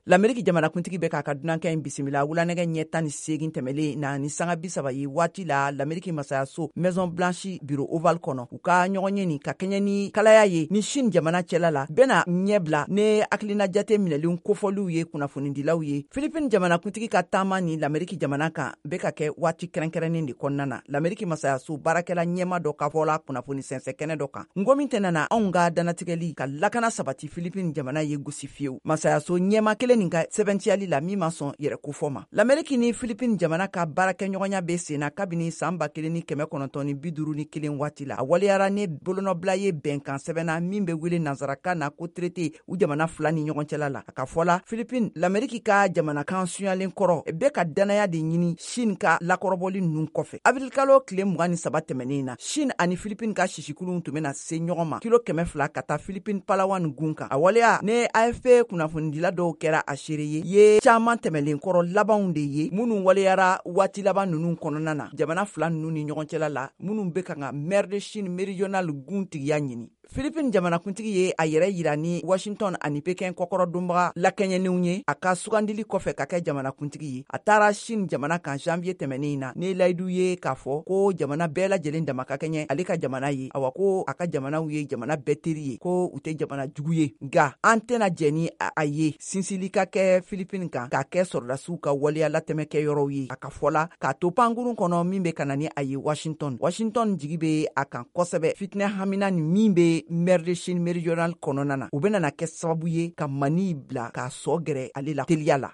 L'Amérique jamanakuntigi bɛ k'a ka dunankɛ in bisimila wulanɛgɛ ɲɛ 18 tɛmɛlen na ni sanga 30 ye waati la l'Amérique masayaso Maison Blanche bureau ovale kɔnɔ u ka ɲɔgɔn ye nin ka kɛɲɛ ni kalaya ye ni Chine jamana cɛla la bɛna ɲɛbila ne hakilina jate minɛlen kofɔliw ye kunnafonidilaw ye. Philippines jamanakuntigi ka taama ni l'Amérique jamana kan bɛ ka kɛ waati kɛrɛnkɛrɛnnen de kɔnɔna na. L'Amérique masayaso baarakɛla ɲɛma dɔ ka fɔla kunnafoni sɛnsɛ kɛnɛ dɔ kan. Ngo min tɛnana anw ka danatigɛli ka lakana sabati Philippines jamana ye gosi fiyewu. Masayaso ɲɛma kelen nin ka sɛbɛntiyali la min ma sɔn yɛrɛ kofɔ ma. L'Amérique ni Philippines jamana ka baarakɛɲɔgɔnya bɛ senna kabini san 1951 waati la. A waliyara ne bolonɔbila ye bɛnkan sɛbɛnna min bɛ wele nansarakan na ko traité u jamana fila ni ɲɔgɔn cɛla la. A ka fɔla Philippines l'Amérique ka jamanakan suyalen kɔrɔ bɛ ka danaya de ɲini Chine ka lakɔrɔbɔli ninnu kɔfɛ. Avril kalo tile 23 tɛmɛnen na Chine ani Philippines ka sisikulunw tun bɛna se ɲɔgɔn ma kilo 200 ka taa Philippines Palawan gun kan. A waleya ne AFP kunnafonidila dɔw kɛra a seere ye caaman tɛmɛlen kɔrɔ labanw de ye minnu waleyara waati laban ninnu kɔnɔna na jamana fila ninnu ni ɲɔgɔn cɛla la minnu bɛ kan ka maire de Chine méridionale gun tigiya ɲini. Philippines jamanakuntigi ye a yɛrɛ yira ni Washington ani Pekin kɔkɔrɔ donbaga lakɛɲɛnenw ye a ka sugandili kɔfɛ ka kɛ jamanakuntigi ye. A taara Chine jamana kan janvier tɛmɛnen na ne layidu ye k'a fɔ ko jamana bɛɛ lajɛlen dama ka kɛɲɛ ale ka jamana ye. Awa ko a ka jamanaw ye jamana bɛɛ teri ye ko u tɛ jamana jugu ye nga an tɛna jɛ ni a ye sinsili ka kɛ Philippines kan k'a kɛ sɔrɔdasiw ka waleya latɛmɛkɛ yɔrɔw ye. A ka fɔla k'a to pankurun kɔnɔ min bɛ kana ni a ye Washington jigi bɛ a kan kosɛbɛ fitinɛ hamina ni min bɛ maire de Chine méridionale kɔnɔna na u bɛna kɛ sababu ye ka Mani bila k'a sɔ gɛrɛ ale la teliya la.